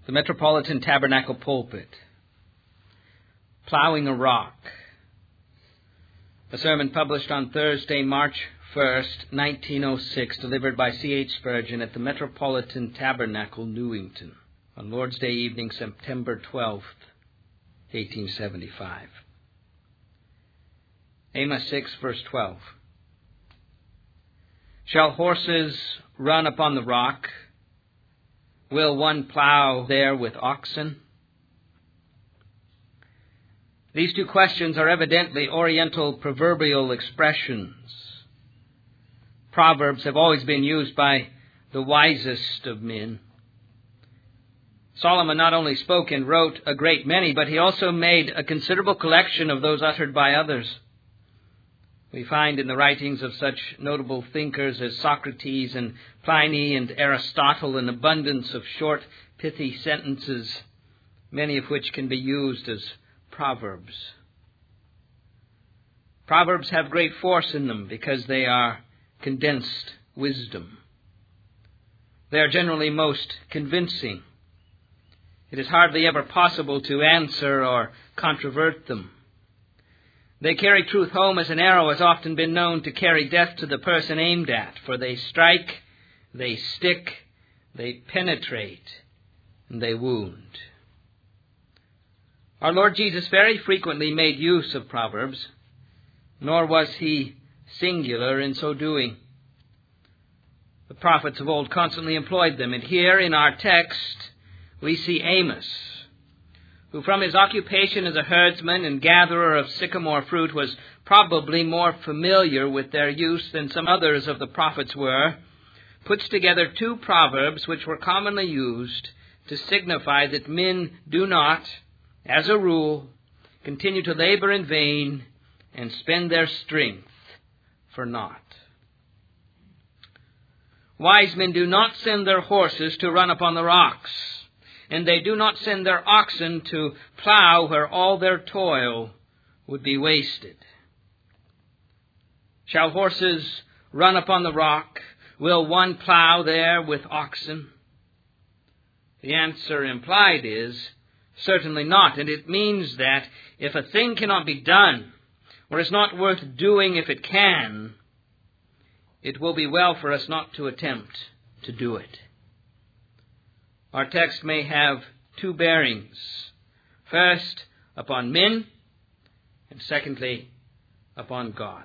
The Metropolitan Tabernacle Pulpit, Plowing a Rock. A sermon published on Thursday, March 1st, 1906, delivered by C.H. Spurgeon at the Metropolitan Tabernacle, Newington, on Lord's Day evening, September 12th, 1875. Amos 6, verse 12. Shall horses run upon the rock? Will one plow there with oxen? These two questions are evidently Oriental proverbial expressions. Proverbs have always been used by the wisest of men. Solomon not only spoke and wrote a great many, but he also made a considerable collection of those uttered by others. We find in the writings of such notable thinkers as Socrates and Pliny and Aristotle an abundance of short, pithy sentences, many of which can be used as proverbs. Proverbs have great force in them because they are condensed wisdom. They are generally most convincing. It is hardly ever possible to answer or controvert them. They carry truth home as an arrow has often been known to carry death to the person aimed at, for they strike, they stick, they penetrate, and they wound. Our Lord Jesus very frequently made use of proverbs, nor was he singular in so doing. The prophets of old constantly employed them, and here in our text we see Amos, who from his occupation as a herdsman and gatherer of sycamore fruit was probably more familiar with their use than some others of the prophets were, puts together two proverbs which were commonly used to signify that men do not, as a rule, continue to labor in vain and spend their strength for naught. Wise men do not send their horses to run upon the rocks, and they do not send their oxen to plow where all their toil would be wasted. Shall horses run upon the rock? Will one plow there with oxen? The answer implied is certainly not, and it means that if a thing cannot be done, or is not worth doing if it can, it will be well for us not to attempt to do it. Our text may have two bearings. First, upon men, and secondly, upon God.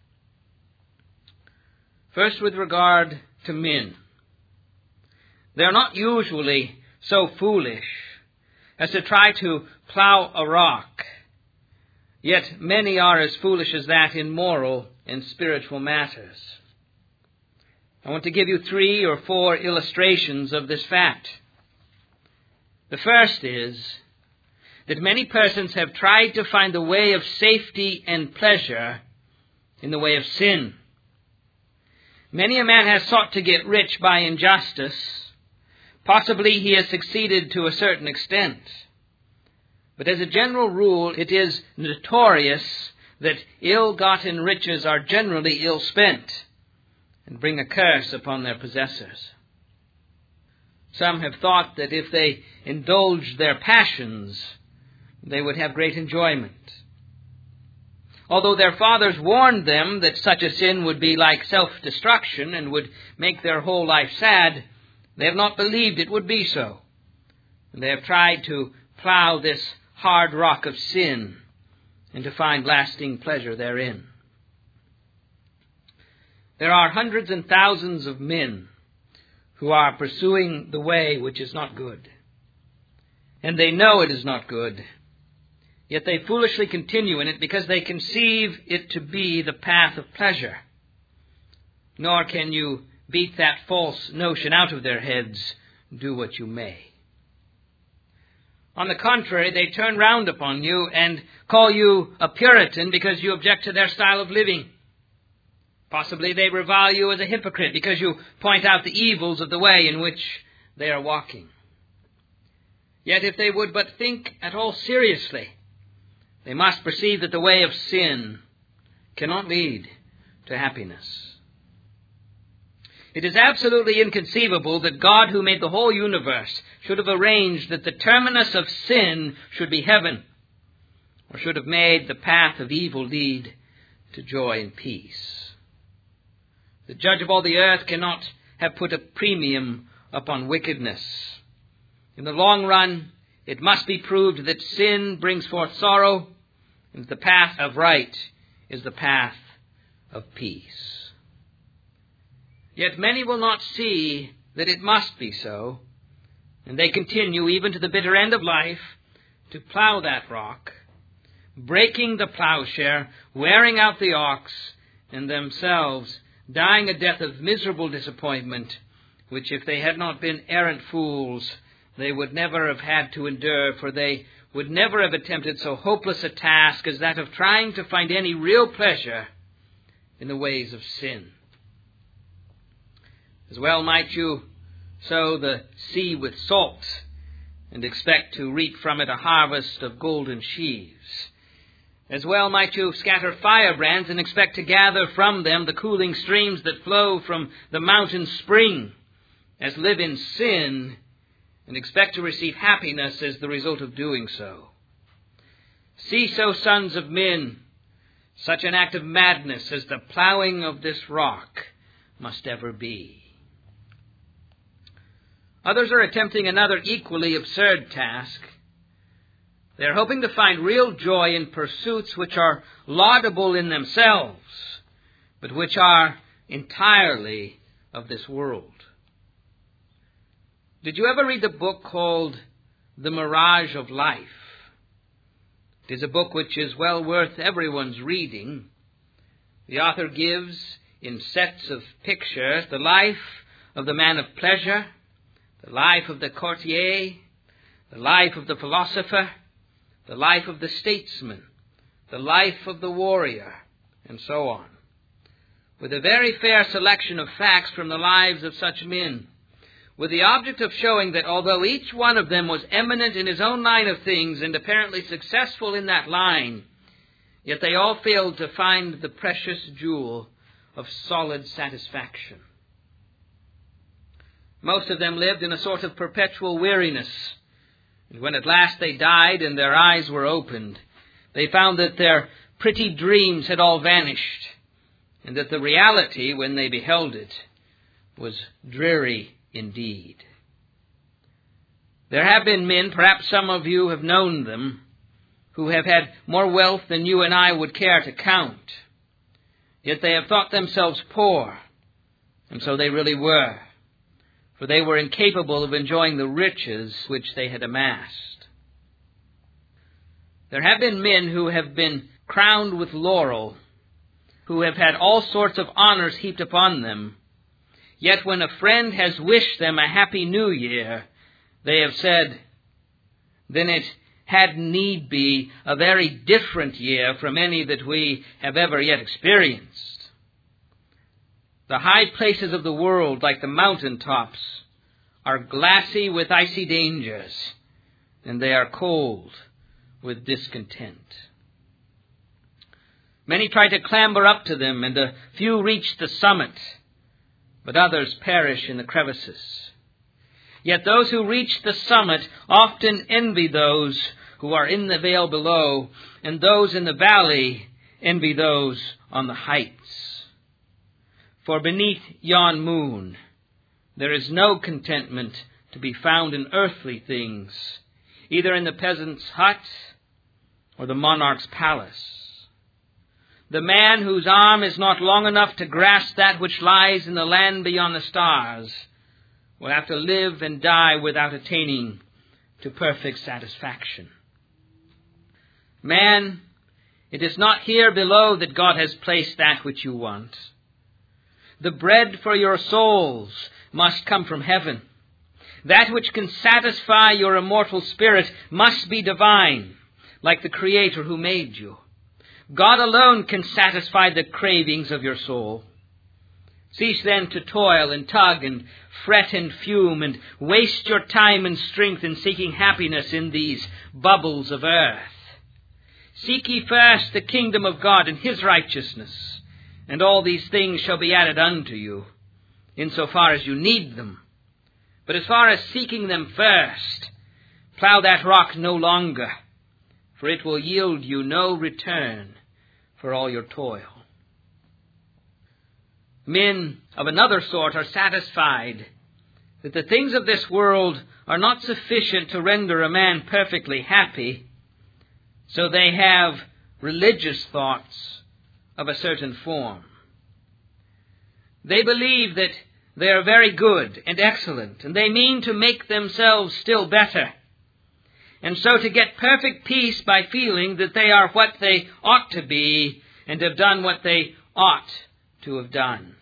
First, with regard to men. They are not usually so foolish as to try to plow a rock, yet many are as foolish as that in moral and spiritual matters. I want to give you 3 or 4 illustrations of this fact. The first is that many persons have tried to find the way of safety and pleasure in the way of sin. Many a man has sought to get rich by injustice. Possibly he has succeeded to a certain extent. But as a general rule, it is notorious that ill-gotten riches are generally ill-spent and bring a curse upon their possessors. Some have thought that if they indulged their passions, they would have great enjoyment. Although their fathers warned them that such a sin would be like self-destruction and would make their whole life sad, they have not believed it would be so. And they have tried to plow this hard rock of sin and to find lasting pleasure therein. There are hundreds and thousands of men who are pursuing the way which is not good. And they know it is not good. Yet they foolishly continue in it because they conceive it to be the path of pleasure. Nor can you beat that false notion out of their heads, do what you may. On the contrary, they turn round upon you and call you a Puritan because you object to their style of living. Possibly they revile you as a hypocrite because you point out the evils of the way in which they are walking. Yet if they would but think at all seriously, they must perceive that the way of sin cannot lead to happiness. It is absolutely inconceivable that God, who made the whole universe, should have arranged that the terminus of sin should be heaven, or should have made the path of evil lead to joy and peace. The judge of all the earth cannot have put a premium upon wickedness. In the long run, it must be proved that sin brings forth sorrow, and the path of right is the path of peace. Yet many will not see that it must be so, and they continue, even to the bitter end of life, to plow that rock, breaking the plowshare, wearing out the ox, and themselves dying a death of miserable disappointment, which if they had not been errant fools, they would never have had to endure, for they would never have attempted so hopeless a task as that of trying to find any real pleasure in the ways of sin. As well might you sow the sea with salt and expect to reap from it a harvest of golden sheaves. As well might you scatter firebrands and expect to gather from them the cooling streams that flow from the mountain spring, as live in sin and expect to receive happiness as the result of doing so. Cease, O sons of men, such an act of madness as the plowing of this rock must ever be. Others are attempting another equally absurd task. They are hoping to find real joy in pursuits which are laudable in themselves, but which are entirely of this world. Did you ever read the book called The Mirage of Life? It is a book which is well worth everyone's reading. The author gives, in sets of pictures, the life of the man of pleasure, the life of the courtier, the life of the philosopher, the life of the statesman, the life of the warrior, and so on, with a very fair selection of facts from the lives of such men, with the object of showing that although each one of them was eminent in his own line of things and apparently successful in that line, yet they all failed to find the precious jewel of solid satisfaction. Most of them lived in a sort of perpetual weariness, and when at last they died and their eyes were opened, they found that their pretty dreams had all vanished, and that the reality, when they beheld it, was dreary indeed. There have been men, perhaps some of you have known them, who have had more wealth than you and I would care to count, yet they have thought themselves poor, and so they really were, for they were incapable of enjoying the riches which they had amassed. There have been men who have been crowned with laurel, who have had all sorts of honors heaped upon them, yet when a friend has wished them a happy new year, they have said, then it had need be a very different year from any that we have ever yet experienced. The high places of the world, like the mountain tops, are glassy with icy dangers, and they are cold with discontent. Many try to clamber up to them, and a few reach the summit, but others perish in the crevices. Yet those who reach the summit often envy those who are in the vale below, and those in the valley envy those on the heights. For beneath yon moon there is no contentment to be found in earthly things, either in the peasant's hut or the monarch's palace. The man whose arm is not long enough to grasp that which lies in the land beyond the stars will have to live and die without attaining to perfect satisfaction. Man, it is not here below that God has placed that which you want. The bread for your souls must come from heaven. That which can satisfy your immortal spirit must be divine, like the Creator who made you. God alone can satisfy the cravings of your soul. Cease then to toil and tug and fret and fume and waste your time and strength in seeking happiness in these bubbles of earth. Seek ye first the kingdom of God and His righteousness, and all these things shall be added unto you. insofar as you need them. But as far as seeking them first, plow that rock no longer, for it will yield you no return for all your toil. Men of another sort are satisfied that the things of this world are not sufficient to render a man perfectly happy, so they have religious thoughts of a certain form. They believe that they are very good and excellent, and they mean to make themselves still better, and so to get perfect peace by feeling that they are what they ought to be and have done what they ought to have done.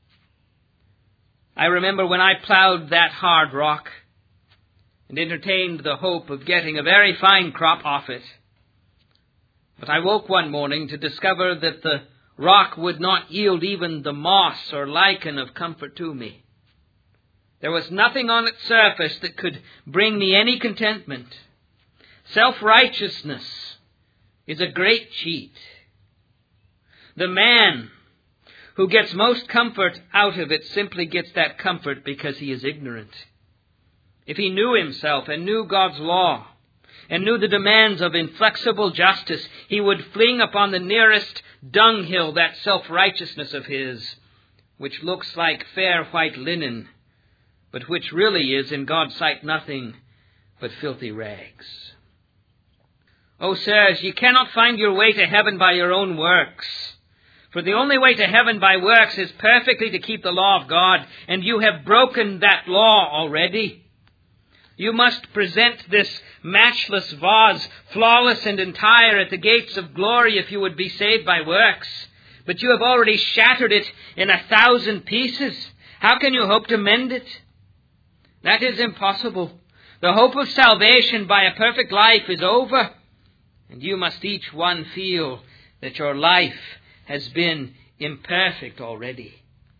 I remember when I plowed that hard rock and entertained the hope of getting a very fine crop off it. But I woke one morning to discover that the rock would not yield even the moss or lichen of comfort to me. There was nothing on its surface that could bring me any contentment. Self-righteousness is a great cheat. The man who gets most comfort out of it simply gets that comfort because he is ignorant. If he knew himself and knew God's law and knew the demands of inflexible justice, he would fling upon the nearest dunghill that self-righteousness of his, which looks like fair white linen, but which really is in God's sight nothing but filthy rags. Oh, sirs, ye cannot find your way to heaven by your own works. For the only way to heaven by works is perfectly to keep the law of God, and you have broken that law already. You must present this matchless vase, flawless and entire, at the gates of glory if you would be saved by works. But you have already shattered it in 1,000 pieces. How can you hope to mend it? That is impossible. The hope of salvation by a perfect life is over, and you must each one feel that your life has been imperfect already.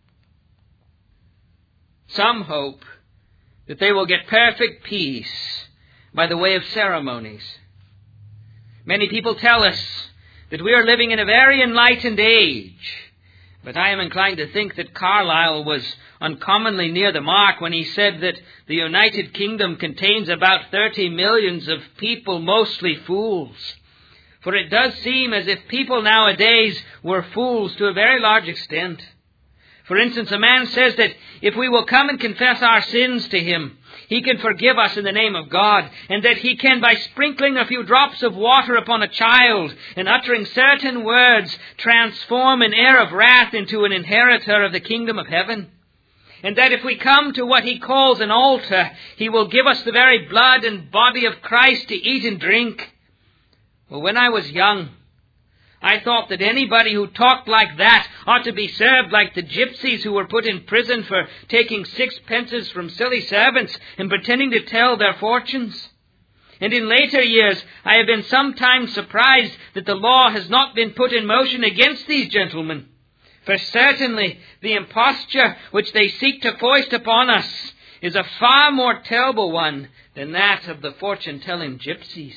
Some hope that they will get perfect peace by the way of ceremonies. Many people tell us that we are living in a very enlightened age, but I am inclined to think that Carlyle was uncommonly near the mark when he said that the United Kingdom contains about 30 millions of people, mostly fools. For it does seem as if people nowadays were fools to a very large extent. For instance, a man says that if we will come and confess our sins to him, he can forgive us in the name of God, and that he can, by sprinkling a few drops of water upon a child and uttering certain words, transform an heir of wrath into an inheritor of the kingdom of heaven. And that if we come to what he calls an altar, he will give us the very blood and body of Christ to eat and drink. Well, when I was young, I thought that anybody who talked like that ought to be served like the gypsies who were put in prison for taking 6 pences from silly servants and pretending to tell their fortunes. And in later years, I have been sometimes surprised that the law has not been put in motion against these gentlemen. For certainly the imposture which they seek to foist upon us is a far more terrible one than that of the fortune-telling gypsies.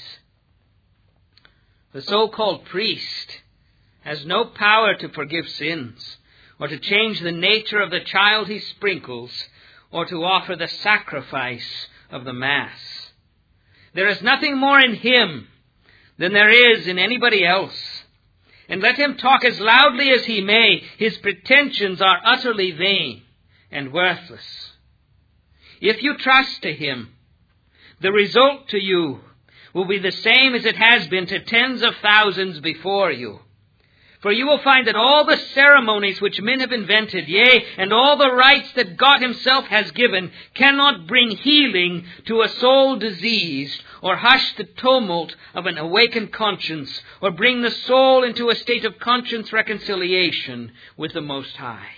The so-called priest has no power to forgive sins, or to change the nature of the child he sprinkles, or to offer the sacrifice of the Mass. There is nothing more in him than there is in anybody else. And let him talk as loudly as he may, his pretensions are utterly vain and worthless. If you trust to him, the result to you will be the same as it has been to tens of thousands before you. For you will find that all the ceremonies which men have invented, yea, and all the rites that God himself has given, cannot bring healing to a soul diseased, or hush the tumult of an awakened conscience, or bring the soul into a state of conscience reconciliation with the Most High.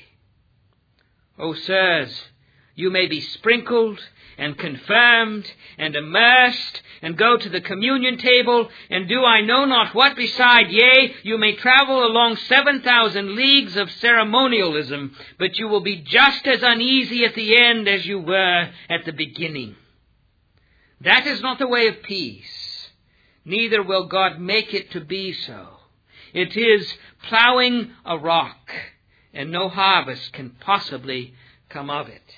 O sirs, you may be sprinkled and confirmed and immersed and go to the communion table and do I know not what beside. Yea, you may travel along 7,000 leagues of ceremonialism, but you will be just as uneasy at the end as you were at the beginning. That is not the way of peace. Neither will God make it to be so. It is plowing a rock, and no harvest can possibly come of it.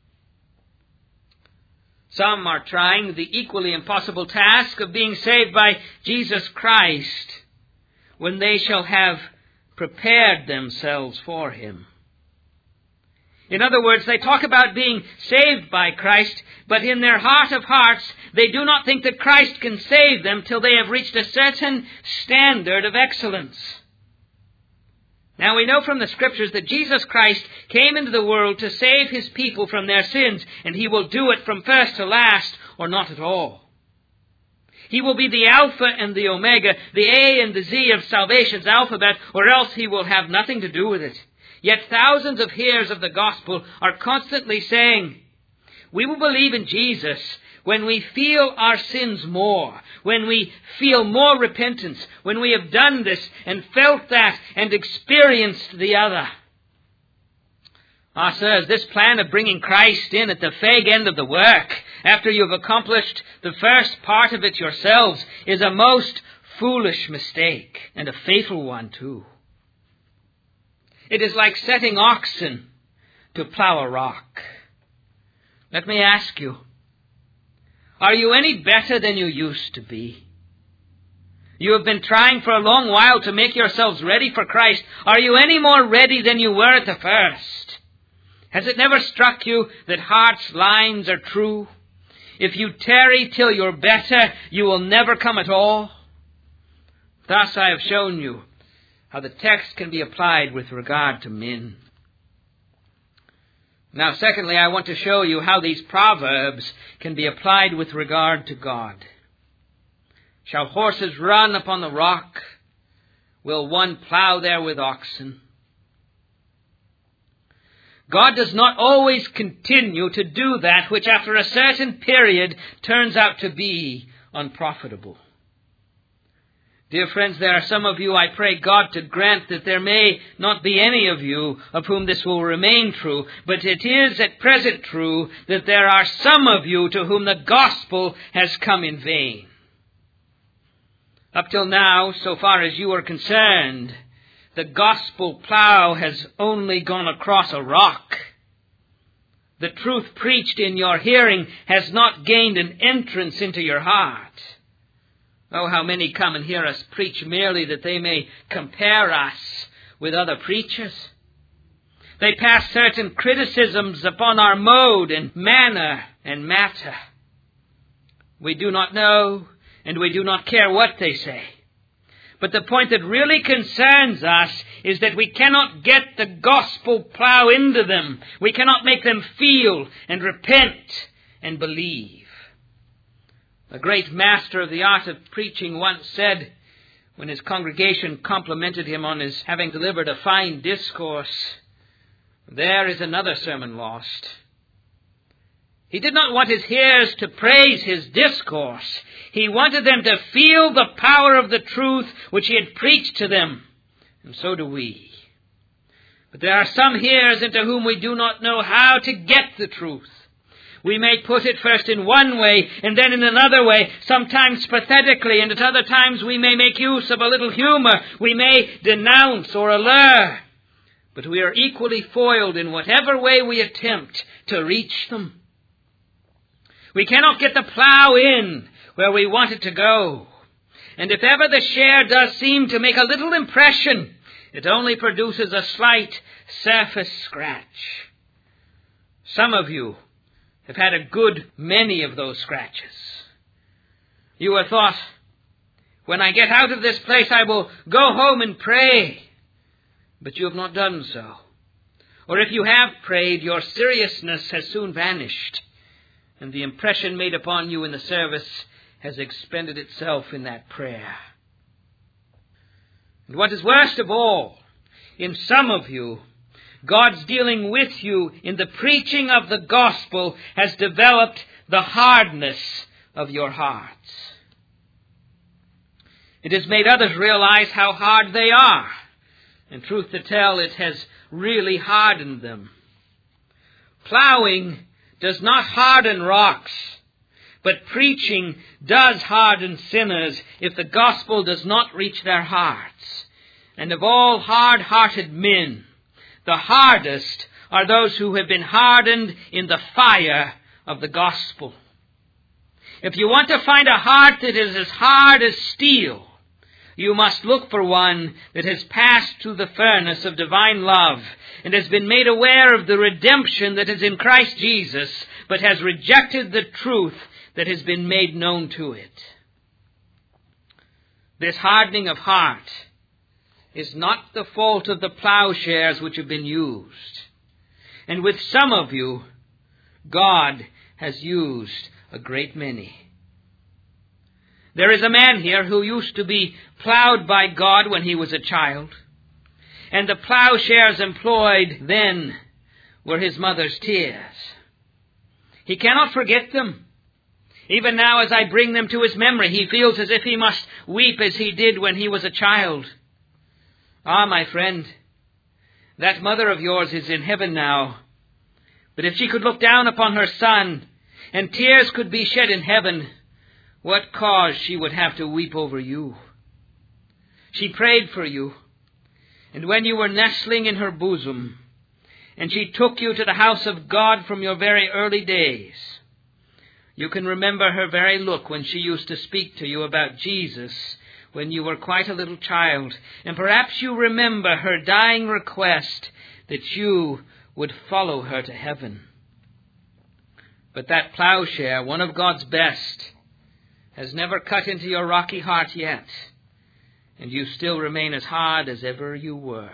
Some are trying the equally impossible task of being saved by Jesus Christ when they shall have prepared themselves for Him. In other words, they talk about being saved by Christ, but in their heart of hearts, they do not think that Christ can save them till they have reached a certain standard of excellence. Now we know from the Scriptures that Jesus Christ came into the world to save His people from their sins, and He will do it from first to last, or not at all. He will be the Alpha and the Omega, the A and the Z of salvation's alphabet, or else He will have nothing to do with it. Yet thousands of hearers of the gospel are constantly saying, we will believe in Jesus when we feel our sins more, when we feel more repentance, when we have done this and felt that and experienced the other. Sirs, this plan of bringing Christ in at the fag end of the work, after you have accomplished the first part of it yourselves, is a most foolish mistake, and a fatal one too. It is like setting oxen to plow a rock. Let me ask you, are you any better than you used to be? You have been trying for a long while to make yourselves ready for Christ. Are you any more ready than you were at the first? Has it never struck you that heart's lines are true? If you tarry till you're better, you will never come at all. Thus I have shown you how the text can be applied with regard to men. Now, secondly, I want to show you how these proverbs can be applied with regard to God. Shall horses run upon the rock? Will one plow there with oxen? God does not always continue to do that which after a certain period turns out to be unprofitable. Dear friends, there are some of you, I pray God to grant that there may not be any of you of whom this will remain true, but it is at present true that there are some of you to whom the gospel has come in vain. Up till now, so far as you are concerned, the gospel plow has only gone across a rock. The truth preached in your hearing has not gained an entrance into your heart. Oh, how many come and hear us preach merely that they may compare us with other preachers. They pass certain criticisms upon our mode and manner and matter. We do not know, and we do not care what they say. But the point that really concerns us is that we cannot get the gospel plow into them. We cannot make them feel and repent and believe. A great master of the art of preaching once said, when his congregation complimented him on his having delivered a fine discourse, there is another sermon lost. He did not want his hearers to praise his discourse. He wanted them to feel the power of the truth which he had preached to them. And so do we. But there are some hearers into whom we do not know how to get the truth. We may put it first in one way and then in another way, sometimes pathetically, and at other times we may make use of a little humor. We may denounce or allure. But we are equally foiled in whatever way we attempt to reach them. We cannot get the plow in where we want it to go. And if ever the share does seem to make a little impression, it only produces a slight surface scratch. Some of you have had a good many of those scratches. You have thought, when I get out of this place, I will go home and pray. But you have not done so. Or if you have prayed, your seriousness has soon vanished, and the impression made upon you in the service has expended itself in that prayer. And what is worst of all, in some of you, God's dealing with you in the preaching of the gospel has developed the hardness of your hearts. It has made others realize how hard they are. And truth to tell, it has really hardened them. Plowing does not harden rocks, but preaching does harden sinners if the gospel does not reach their hearts. And of all hard-hearted men, the hardest are those who have been hardened in the fire of the gospel. If you want to find a heart that is as hard as steel, you must look for one that has passed through the furnace of divine love and has been made aware of the redemption that is in Christ Jesus, but has rejected the truth that has been made known to it. This hardening of heart is not the fault of the plowshares which have been used. And with some of you, God has used a great many. There is a man here who used to be plowed by God when he was a child, and the plowshares employed then were his mother's tears. He cannot forget them. Even now, as I bring them to his memory, he feels as if he must weep as he did when he was a child. Ah, my friend, that mother of yours is in heaven now. But if she could look down upon her son, and tears could be shed in heaven, what cause she would have to weep over you. She prayed for you, and when you were nestling in her bosom, and she took you to the house of God from your very early days, you can remember her very look when she used to speak to you about Jesus when you were quite a little child. And perhaps you remember her dying request that you would follow her to heaven. But that plowshare, one of God's best, has never cut into your rocky heart yet, and you still remain as hard as ever you were.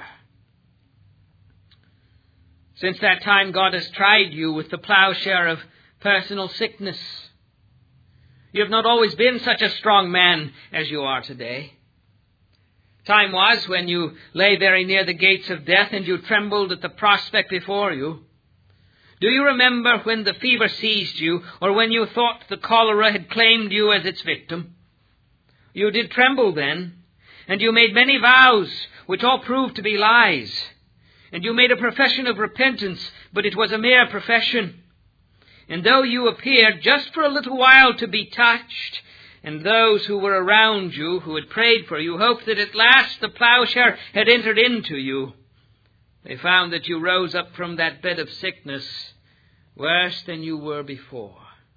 Since that time, God has tried you with the plowshare of personal sickness. You have not always been such a strong man as you are today. Time was when you lay very near the gates of death and you trembled at the prospect before you. Do you remember when the fever seized you, or when you thought the cholera had claimed you as its victim? You did tremble then, and you made many vows, which all proved to be lies. And you made a profession of repentance, but it was a mere profession. And though you appeared just for a little while to be touched, and those who were around you, who had prayed for you, hoped that at last the plowshare had entered into you, they found that you rose up from that bed of sickness worse than you were before.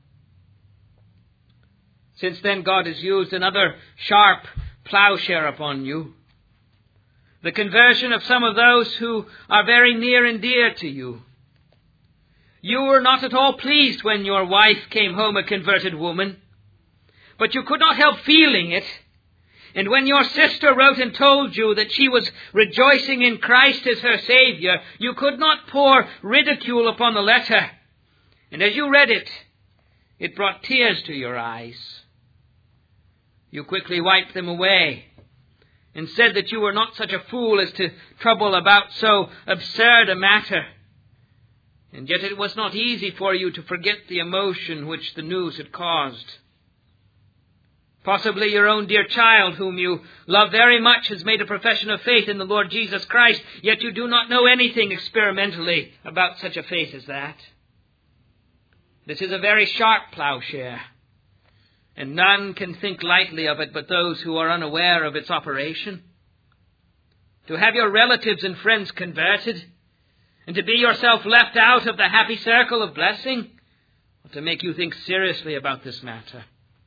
Since then, God has used another sharp plowshare upon you. The conversion of some of those who are very near and dear to you. You were not at all pleased when your wife came home a converted woman, but you could not help feeling it. And when your sister wrote and told you that she was rejoicing in Christ as her Savior, you could not pour ridicule upon the letter. And as you read it, it brought tears to your eyes. You quickly wiped them away and said that you were not such a fool as to trouble about so absurd a matter. And yet it was not easy for you to forget the emotion which the news had caused. Possibly your own dear child, whom you love very much, has made a profession of faith in the Lord Jesus Christ, yet you do not know anything experimentally about such a faith as that. This is a very sharp plowshare, and none can think lightly of it but those who are unaware of its operation. To have your relatives and friends converted, and to be yourself left out of the happy circle of blessing, ought to make you think seriously about this matter.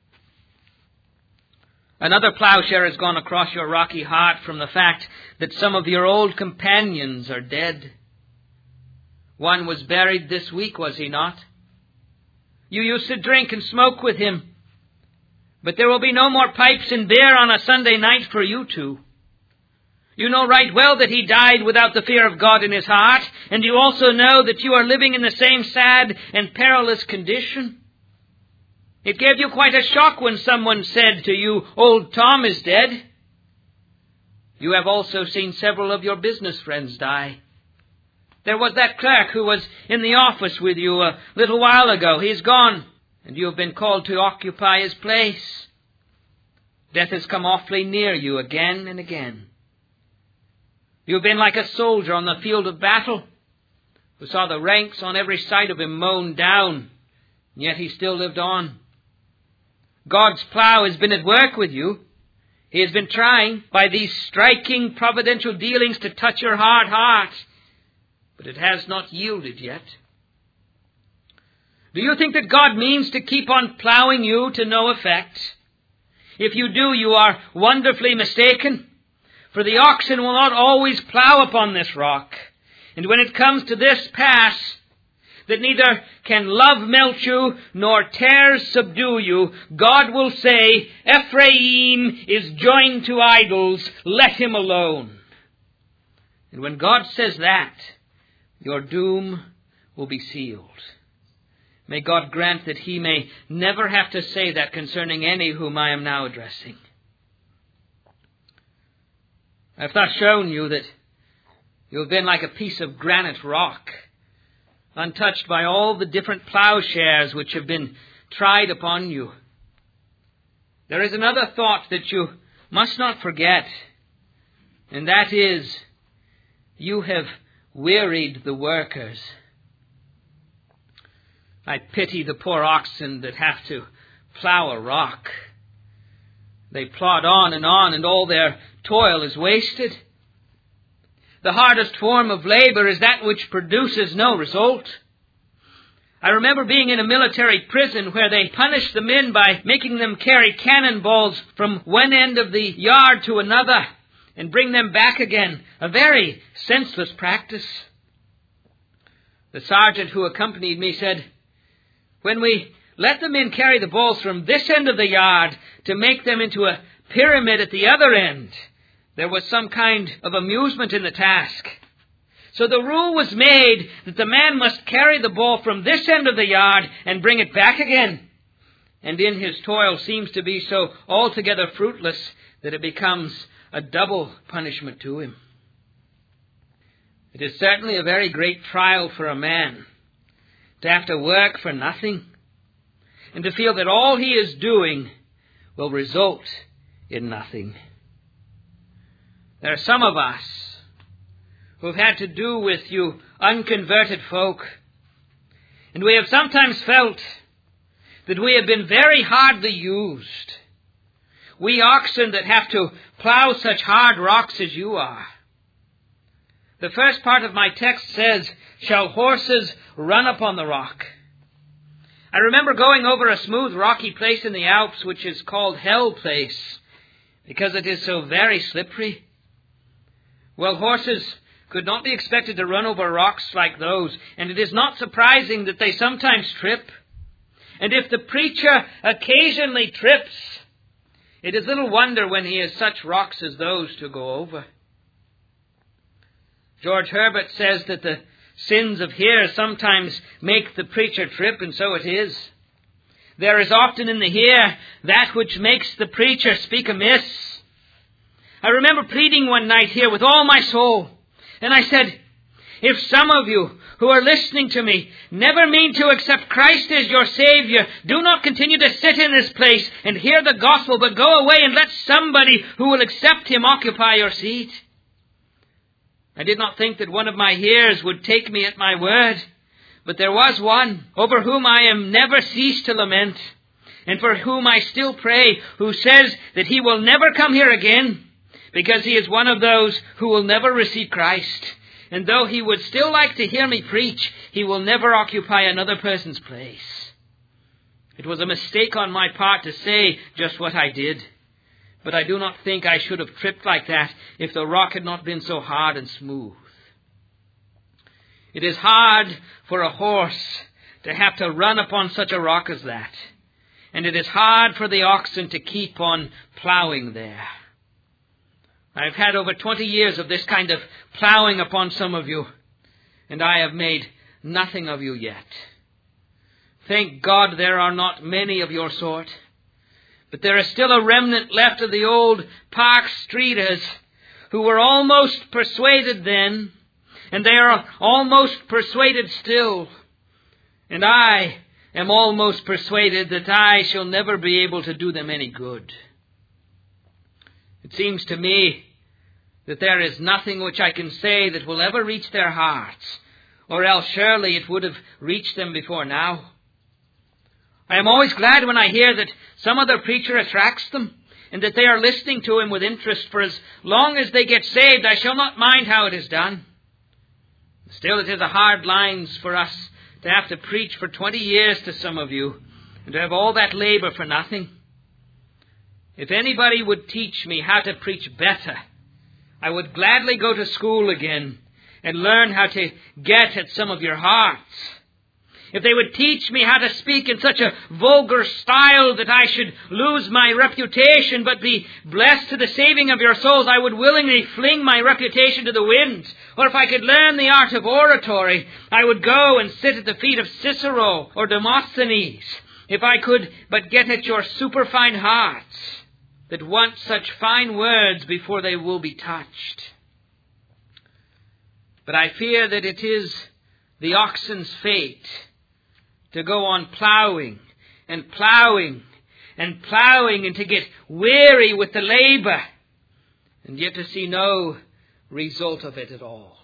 Another plowshare has gone across your rocky heart from the fact that some of your old companions are dead. One was buried this week, was he not? You used to drink and smoke with him, but there will be no more pipes and beer on a Sunday night for you two. You know right well that he died without the fear of God in his heart, and you also know that you are living in the same sad and perilous condition. It gave you quite a shock when someone said to you, "Old Tom is dead." You have also seen several of your business friends die. There was that clerk who was in the office with you a little while ago. He's gone, and you have been called to occupy his place. Death has come awfully near you again and again. You've been like a soldier on the field of battle who saw the ranks on every side of him mown down, and yet he still lived on. God's plow has been at work with you. He has been trying by these striking providential dealings to touch your hard heart. but it has not yielded yet. Do you think that God means to keep on plowing you to no effect? If you do, you are wonderfully mistaken. For the oxen will not always plow upon this rock. And when it comes to this pass, that neither can love melt you, nor tares subdue you, God will say, Ephraim is joined to idols, let him alone. And when God says that, your doom will be sealed. May God grant that he may never have to say that concerning any whom I am now addressing. I've thus shown you that you have been like a piece of granite rock, untouched by all the different plowshares which have been tried upon you. There is another thought that you must not forget, and that is, you have wearied the workers. I pity the poor oxen that have to plow a rock. They plod on, and all their toil is wasted. The hardest form of labor is that which produces no result. I remember being in a military prison where they punished the men by making them carry cannonballs from one end of the yard to another and bring them back again. A very senseless practice. The sergeant who accompanied me said, when we let the men carry the balls from this end of the yard to make them into a pyramid at the other end, there was some kind of amusement in the task. So the rule was made that the man must carry the ball from this end of the yard and bring it back again. And in his toil seems to be so altogether fruitless that it becomes a double punishment to him. It is certainly a very great trial for a man to have to work for nothing and to feel that all he is doing will result in nothing. There are some of us who have had to do with you unconverted folk, and we have sometimes felt that we have been very hardly used. We oxen that have to plow such hard rocks as you are. The first part of my text says, shall horses run upon the rock? I remember going over a smooth rocky place in the Alps which is called Hell Place because it is so very slippery. Well, horses could not be expected to run over rocks like those, and it is not surprising that they sometimes trip. And if the preacher occasionally trips, it is little wonder when he has such rocks as those to go over. George Herbert says that the sins of hear sometimes make the preacher trip, and so it is. There is often in the hear that which makes the preacher speak amiss. I remember pleading one night here with all my soul, and I said, if some of you who are listening to me never mean to accept Christ as your Savior, do not continue to sit in this place and hear the gospel, but go away and let somebody who will accept Him occupy your seat. I did not think that one of my hearers would take me at my word, but there was one over whom I am never cease to lament, and for whom I still pray, who says that he will never come here again, because he is one of those who will never receive Christ. And though he would still like to hear me preach, he will never occupy another person's place. It was a mistake on my part to say just what I did. But I do not think I should have tripped like that if the rock had not been so hard and smooth. It is hard for a horse to have to run upon such a rock as that. And it is hard for the oxen to keep on plowing there. I've had over 20 years of this kind of plowing upon some of you, and I have made nothing of you yet. Thank God there are not many of your sort. But there is still a remnant left of the old Park Streeters who were almost persuaded then, and they are almost persuaded still. And I am almost persuaded that I shall never be able to do them any good. It seems to me that there is nothing which I can say that will ever reach their hearts, or else surely it would have reached them before now. I am always glad when I hear that some other preacher attracts them, and that they are listening to him with interest. For as long as they get saved, I shall not mind how it is done. Still, it is a hard lines for us to have to preach for 20 years to some of you, and to have all that labor for nothing. If anybody would teach me how to preach better, I would gladly go to school again and learn how to get at some of your hearts. If they would teach me how to speak in such a vulgar style that I should lose my reputation but be blessed to the saving of your souls, I would willingly fling my reputation to the winds. Or if I could learn the art of oratory, I would go and sit at the feet of Cicero or Demosthenes. If I could but get at your superfine hearts that want such fine words before they will be touched. But I fear that it is the oxen's fate to go on plowing and plowing and plowing, and to get weary with the labor, and yet to see no result of it at all.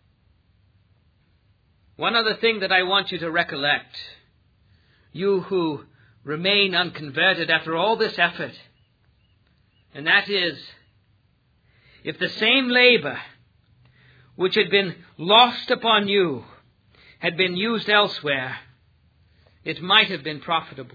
One other thing that I want you to recollect, you who remain unconverted after all this effort, and that is, if the same labor which had been lost upon you had been used elsewhere, it might have been profitable.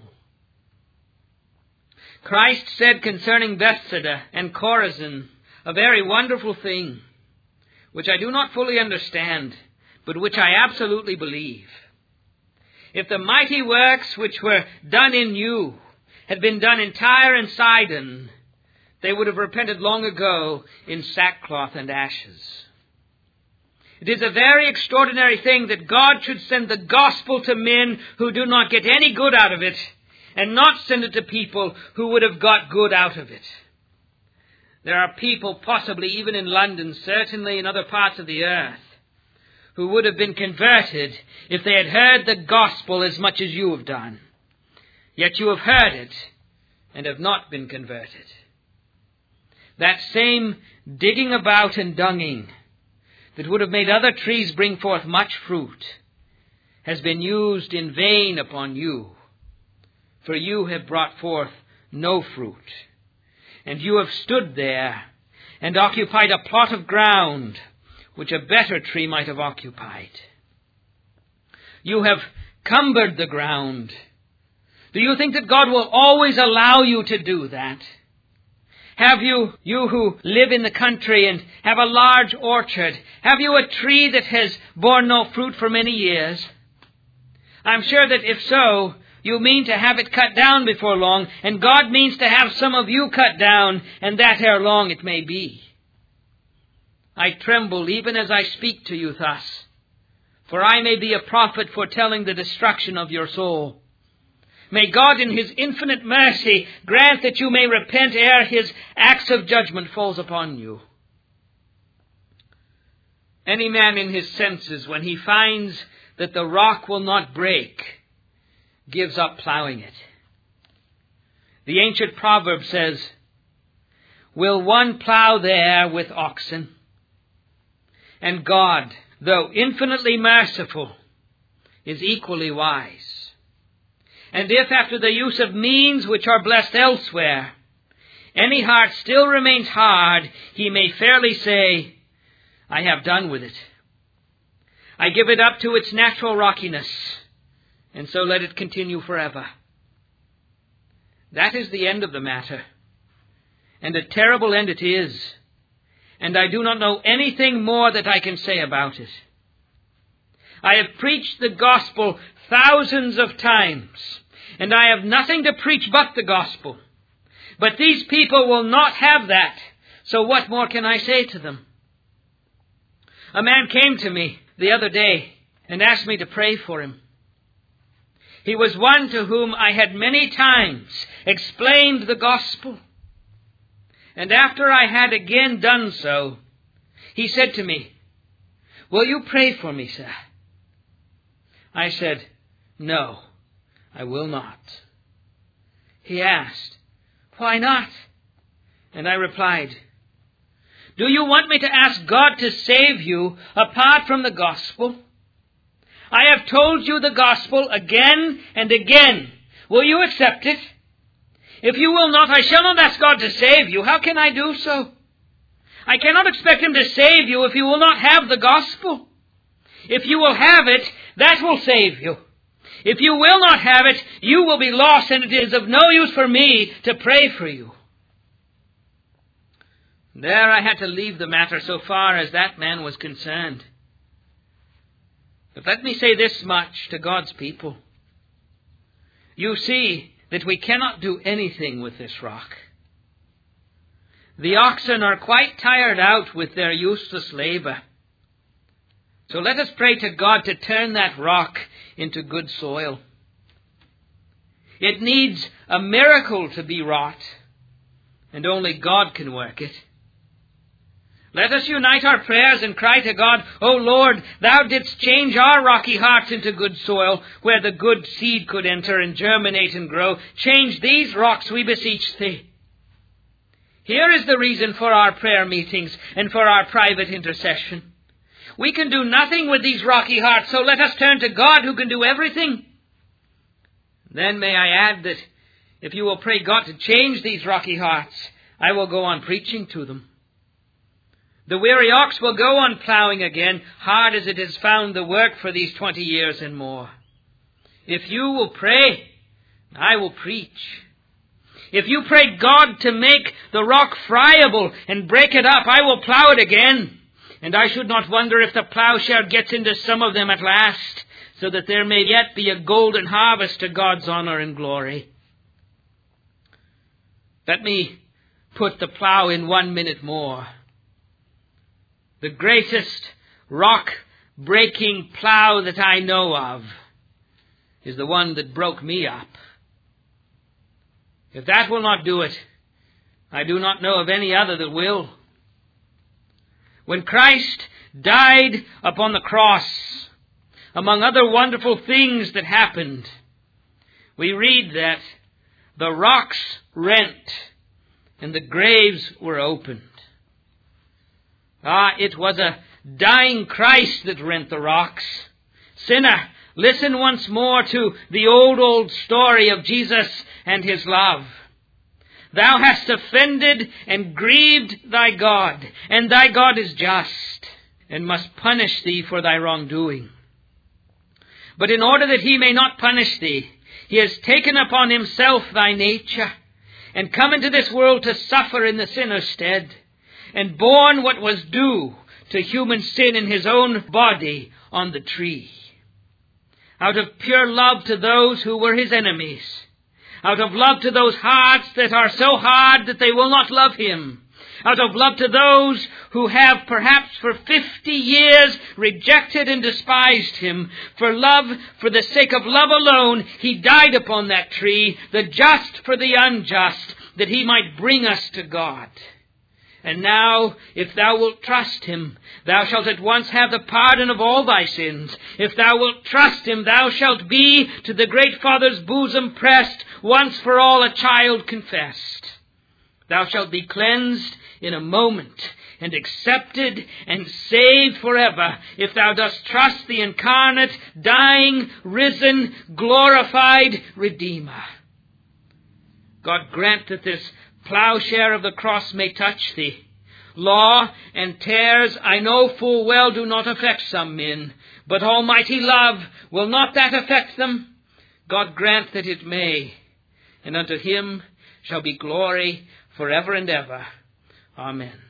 Christ said concerning Bethsaida and Chorazin a very wonderful thing, which I do not fully understand, but which I absolutely believe. If the mighty works which were done in you had been done in Tyre and Sidon, they would have repented long ago in sackcloth and ashes. It is a very extraordinary thing that God should send the gospel to men who do not get any good out of it, and not send it to people who would have got good out of it. There are people, possibly even in London, certainly in other parts of the earth, who would have been converted if they had heard the gospel as much as you have done. Yet you have heard it and have not been converted. That same digging about and dunging that would have made other trees bring forth much fruit has been used in vain upon you, for you have brought forth no fruit. And you have stood there and occupied a plot of ground which a better tree might have occupied. You have cumbered the ground. Do you think that God will always allow you to do that? Have you who live in the country and have a large orchard, have you a tree that has borne no fruit for many years? I'm sure that if so, you mean to have it cut down before long, and God means to have some of you cut down, and that ere long it may be. I tremble even as I speak to you thus, for I may be a prophet foretelling the destruction of your soul. May God in His infinite mercy grant that you may repent ere His axe of judgment falls upon you. Any man in his senses, when he finds that the rock will not break, gives up plowing it. The ancient proverb says, "Will one plow there with oxen?" And God, though infinitely merciful, is equally wise. And if after the use of means which are blessed elsewhere, any heart still remains hard, he may fairly say, "I have done with it. I give it up to its natural rockiness, and so let it continue forever." That is the end of the matter. And a terrible end it is. And I do not know anything more that I can say about it. I have preached the gospel thousands of times, and I have nothing to preach but the gospel. But these people will not have that, so what more can I say to them? A man came to me the other day and asked me to pray for him. He was one to whom I had many times explained the gospel. And after I had again done so, he said to me, "Will you pray for me, sir?" I said, "No, I will not." He asked, "Why not?" And I replied, "Do you want me to ask God to save you apart from the gospel? I have told you the gospel again and again. Will you accept it? If you will not, I shall not ask God to save you. How can I do so? I cannot expect Him to save you if you will not have the gospel. If you will have it, that will save you. If you will not have it, you will be lost, and it is of no use for me to pray for you. There I had to leave the matter so far as that man was concerned. But let me say this much to God's people. You see that we cannot do anything with this rock. The oxen are quite tired out with their useless labor. So let us pray to God to turn that rock into good soil. It needs a miracle to be wrought, and only God can work it. Let us unite our prayers and cry to God, O Lord, Thou didst change our rocky hearts into good soil, where the good seed could enter and germinate and grow. Change these rocks, we beseech Thee. Here is the reason for our prayer meetings and for our private intercession. We can do nothing with these rocky hearts, so let us turn to God who can do everything. Then may I add that if you will pray God to change these rocky hearts, I will go on preaching to them. The weary ox will go on plowing again, hard as it has found the work for these 20 years and more. If you will pray, I will preach. If you pray God to make the rock friable and break it up, I will plow it again. And I should not wonder if the plowshare gets into some of them at last, so that there may yet be a golden harvest to God's honor and glory. Let me put the plow in 1 minute more. The greatest rock-breaking plow that I know of is the one that broke me up. If that will not do it, I do not know of any other that will. When Christ died upon the cross, among other wonderful things that happened, we read that the rocks rent and the graves were opened. It was a dying Christ that rent the rocks. Sinner, listen once more to the old story of Jesus and His love. Thou hast offended and grieved thy God, and thy God is just, and must punish thee for thy wrongdoing. But in order that He may not punish thee, He has taken upon Himself thy nature, and come into this world to suffer in the sinner's stead, and borne what was due to human sin in His own body on the tree. Out of pure love to those who were His enemies, out of love to those hearts that are so hard that they will not love Him, out of love to those who have perhaps for 50 years rejected and despised Him, for the sake of love alone, He died upon that tree, the just for the unjust, that He might bring us to God. And now, if thou wilt trust Him, thou shalt at once have the pardon of all thy sins. If thou wilt trust Him, thou shalt be to the great Father's bosom pressed, once for all a child confessed. Thou shalt be cleansed in a moment, and accepted and saved forever, if thou dost trust the incarnate, dying, risen, glorified Redeemer. God grant that this plowshare of the cross may touch thee. Law and tares, I know full well, do not affect some men, but almighty love, will not that affect them? God grant that it may, and unto Him shall be glory forever and ever. Amen.